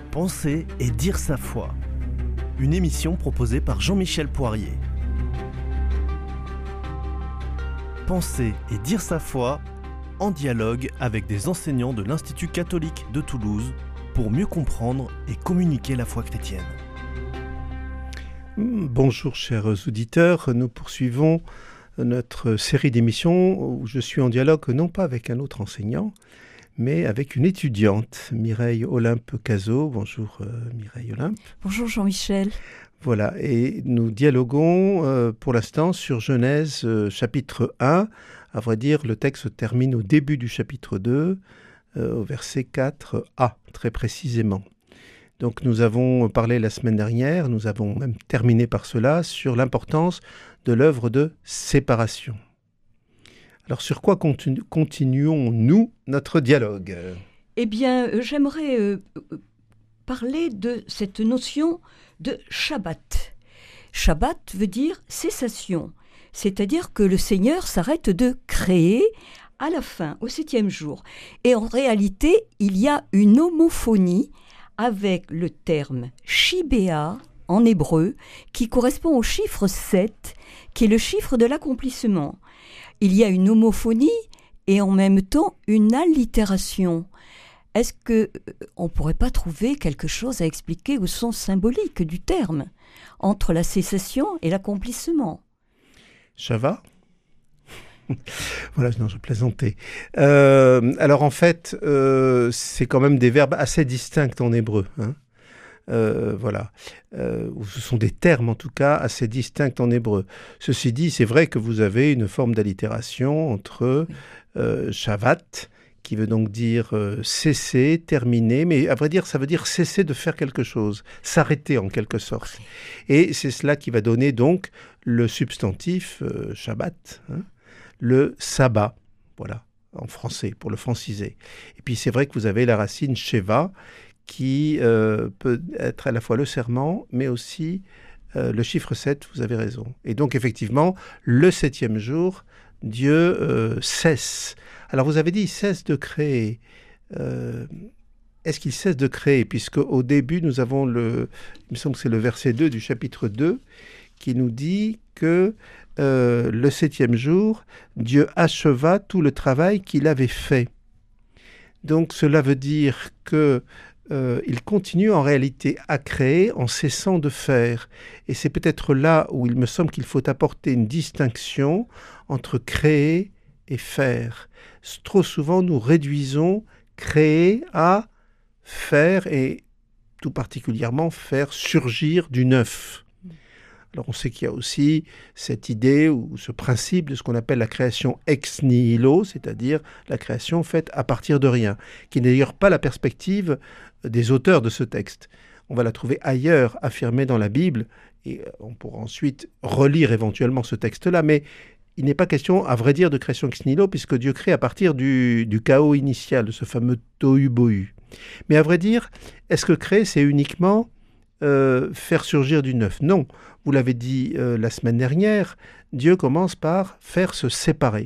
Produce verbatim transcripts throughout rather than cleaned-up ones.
Penser et dire sa foi. Une émission proposée par Jean-Michel Poirier. Penser et dire sa foi en dialogue avec des enseignants de l'Institut catholique de Toulouse pour mieux comprendre et communiquer la foi chrétienne. Bonjour chers auditeurs, nous poursuivons notre série d'émissions où je suis en dialogue non pas avec un autre enseignant, mais avec une étudiante, Mireille Olympe Cazot. Bonjour euh, Mireille Olympe. Bonjour Jean-Michel. Voilà, et nous dialoguons euh, pour l'instant sur Genèse euh, chapitre un. À vrai dire, le texte se termine au début du chapitre deux, euh, au verset quatre a, très précisément. Donc nous avons parlé la semaine dernière, nous avons même terminé par cela, sur l'importance de l'œuvre de séparation. Alors sur quoi continu- continuons-nous notre dialogue ? Eh bien, euh, j'aimerais euh, parler de cette notion de Shabbat. Shabbat veut dire cessation, c'est-à-dire que le Seigneur s'arrête de créer à la fin, au septième jour. Et en réalité, il y a une homophonie avec le terme Shibéa en hébreu, qui correspond au chiffre sept, qui est le chiffre de l'accomplissement. Il y a une homophonie et en même temps une allitération. Est-ce qu'on ne pourrait pas trouver quelque chose à expliquer au sens symbolique du terme, entre la cessation et l'accomplissement ? Shava ? Voilà, non, je plaisantais. Euh, alors en fait, euh, c'est quand même des verbes assez distincts en hébreu. Hein. Euh, voilà. Euh, ce sont des termes, en tout cas, assez distincts en hébreu. Ceci dit, c'est vrai que vous avez une forme d'allitération entre euh, shavat, qui veut donc dire euh, cesser, terminer, mais à vrai dire, ça veut dire cesser de faire quelque chose, s'arrêter en quelque sorte. Et c'est cela qui va donner donc le substantif euh, Shabbat, hein, le sabbat, voilà, en français, pour le franciser. Et puis c'est vrai que vous avez la racine sheva, qui euh, peut être à la fois le serment, mais aussi euh, le chiffre sept, vous avez raison. Et donc effectivement, le septième jour, Dieu euh, cesse. Alors vous avez dit, il cesse de créer. Euh, est-ce qu'il cesse de créer ? Puisque au début, nous avons le, il me semble que c'est le verset deux du chapitre deux, qui nous dit que euh, le septième jour, Dieu acheva tout le travail qu'il avait fait. Donc cela veut dire que Euh, il continue en réalité à créer en cessant de faire. Et c'est peut-être là où il me semble qu'il faut apporter une distinction entre créer et faire. Trop souvent, nous réduisons créer à faire et tout particulièrement faire surgir du neuf. Alors on sait qu'il y a aussi cette idée ou ce principe de ce qu'on appelle la création ex nihilo, c'est-à-dire la création faite à partir de rien, qui n'est d'ailleurs pas la perspective des auteurs de ce texte. On va la trouver ailleurs, affirmée dans la Bible, et on pourra ensuite relire éventuellement ce texte-là, mais il n'est pas question, à vrai dire, de création ex nihilo, puisque Dieu crée à partir du, du chaos initial, de ce fameux tohu-bohu. Mais à vrai dire, est-ce que créer, c'est uniquement euh, faire surgir du neuf ? Non. Vous l'avez dit euh, la semaine dernière, Dieu commence par faire se séparer,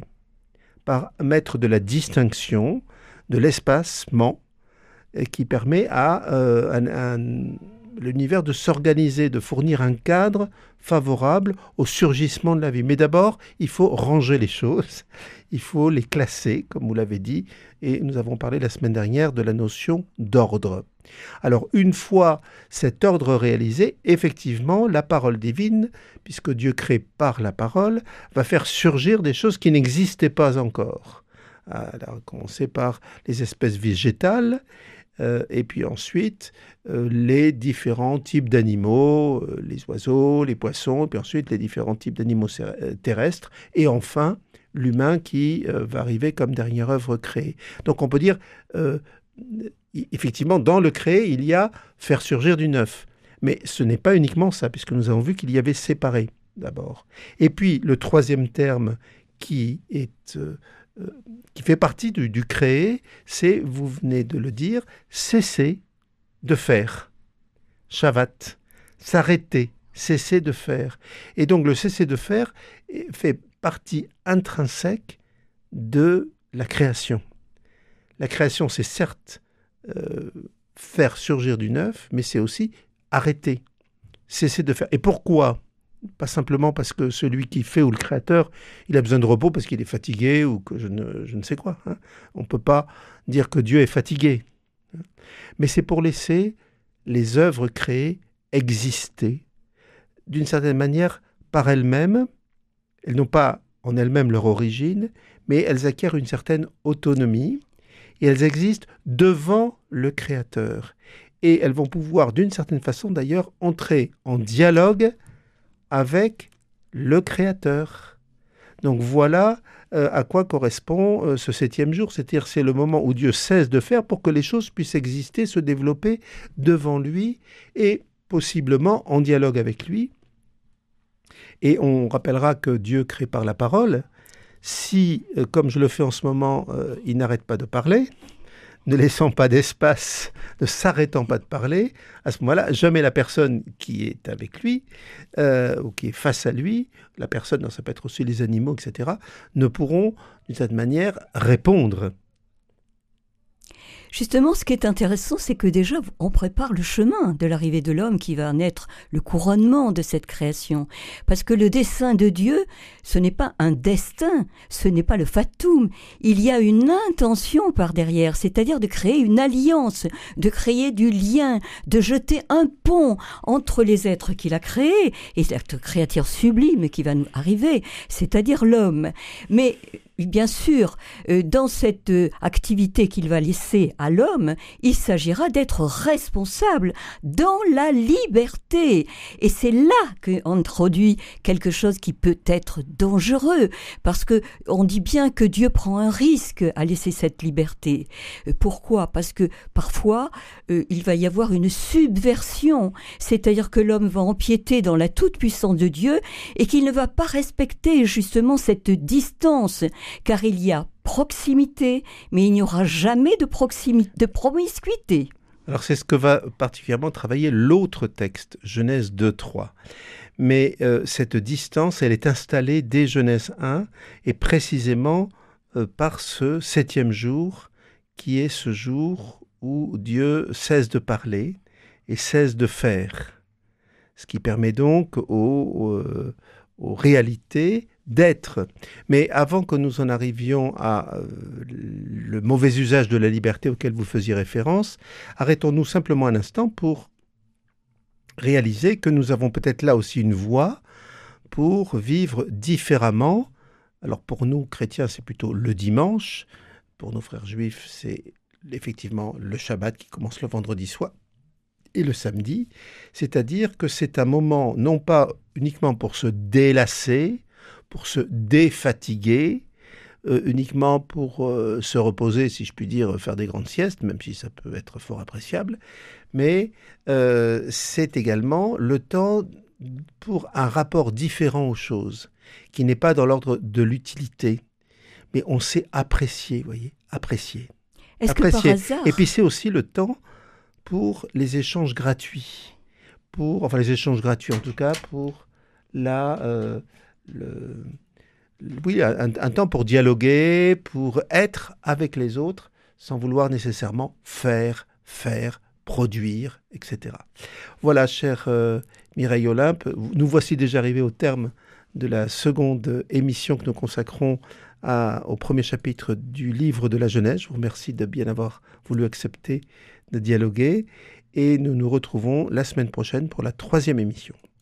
par mettre de la distinction, de l'espacement, et qui permet à euh, un, un, l'univers de s'organiser, de fournir un cadre favorable au surgissement de la vie. Mais d'abord, il faut ranger les choses, il faut les classer, comme vous l'avez dit, et nous avons parlé la semaine dernière de la notion d'ordre. Alors, une fois cet ordre réalisé, effectivement, la parole divine, puisque Dieu crée par la parole, va faire surgir des choses qui n'existaient pas encore. Alors, commencer par les espèces végétales, euh, et puis ensuite, euh, les différents types d'animaux, euh, les oiseaux, les poissons, et puis ensuite les différents types d'animaux terrestres, et enfin, l'humain qui euh, va arriver comme dernière œuvre créée. Donc, on peut dire... Euh, Effectivement, dans le créé, il y a faire surgir du neuf. Mais ce n'est pas uniquement ça, puisque nous avons vu qu'il y avait séparé, d'abord. Et puis, le troisième terme qui, est, euh, euh, qui fait partie du, du créé, c'est, vous venez de le dire, cesser de faire. Shavat, s'arrêter, cesser de faire. Et donc, le cesser de faire fait partie intrinsèque de la création. La création, c'est certes euh, faire surgir du neuf, mais c'est aussi arrêter, cesser de faire. Et pourquoi ? Pas simplement parce que celui qui fait ou le créateur, il a besoin de repos parce qu'il est fatigué ou que je ne, je ne sais quoi. Hein. On ne peut pas dire que Dieu est fatigué. Mais c'est pour laisser les œuvres créées exister d'une certaine manière par elles-mêmes. Elles n'ont pas en elles-mêmes leur origine, mais elles acquièrent une certaine autonomie et elles existent devant le créateur. Et elles vont pouvoir, d'une certaine façon d'ailleurs, entrer en dialogue avec le créateur. Donc voilà euh, à quoi correspond euh, ce septième jour, c'est-à-dire c'est le moment où Dieu cesse de faire pour que les choses puissent exister, se développer devant lui et possiblement en dialogue avec lui. Et on rappellera que Dieu crée par la parole. Si, euh, comme je le fais en ce moment, euh, il n'arrête pas de parler, ne laissant pas d'espace, ne s'arrêtant pas de parler, à ce moment-là, jamais la personne qui est avec lui, euh, ou qui est face à lui, la personne, non, ça peut être aussi les animaux, et cetera, ne pourront, d'une certaine manière, répondre. Justement, ce qui est intéressant, c'est que déjà, on prépare le chemin de l'arrivée de l'homme qui va naître, le couronnement de cette création. Parce que le dessein de Dieu, ce n'est pas un destin, ce n'est pas le fatum. Il y a une intention par derrière, c'est-à-dire de créer une alliance, de créer du lien, de jeter un pont entre les êtres qu'il a créés et cette créature sublime qui va nous arriver, c'est-à-dire l'homme. Mais bien sûr, dans cette activité qu'il va laisser à l'homme, il s'agira d'être responsable dans la liberté. Et c'est là qu'introduit quelque chose qui peut être dangereux, parce que on dit bien que Dieu prend un risque à laisser cette liberté. Pourquoi ? Parce que parfois, euh, il va y avoir une subversion, c'est-à-dire que l'homme va empiéter dans la toute-puissance de Dieu et qu'il ne va pas respecter justement cette distance, car il y a proximité, mais il n'y aura jamais de, proximité, de promiscuité. Alors c'est ce que va particulièrement travailler l'autre texte, Genèse deux trois. Mais euh, cette distance, elle est installée dès Genèse un, et précisément euh, par ce septième jour, qui est ce jour où Dieu cesse de parler et cesse de faire. Ce qui permet donc aux, aux, aux réalités d'être. Mais avant que nous en arrivions à euh, le mauvais usage de la liberté auquel vous faisiez référence, arrêtons-nous simplement un instant pour réaliser que nous avons peut-être là aussi une voie pour vivre différemment. Alors pour nous, chrétiens, c'est plutôt le dimanche. Pour nos frères juifs, c'est effectivement le Shabbat qui commence le vendredi soir et le samedi. C'est-à-dire que c'est un moment, non pas uniquement pour se délasser, pour se défatiguer, euh, uniquement pour euh, se reposer, si je puis dire, faire des grandes siestes, même si ça peut être fort appréciable, mais euh, c'est également le temps pour un rapport différent aux choses, qui n'est pas dans l'ordre de l'utilité, mais on sait apprécier, vous voyez, apprécier. Est-ce apprécier. que par hasard... Et puis c'est aussi le temps pour les échanges gratuits, pour, enfin les échanges gratuits en tout cas, pour la... Euh, Le, oui, un, un temps pour dialoguer, pour être avec les autres, sans vouloir nécessairement faire, faire, produire, et cetera. Voilà, chère euh, Mireille Olympe, nous voici déjà arrivés au terme de la seconde émission que nous consacrons à, au premier chapitre du livre de la Genèse. Je vous remercie de bien avoir voulu accepter de dialoguer et nous nous retrouvons la semaine prochaine pour la troisième émission.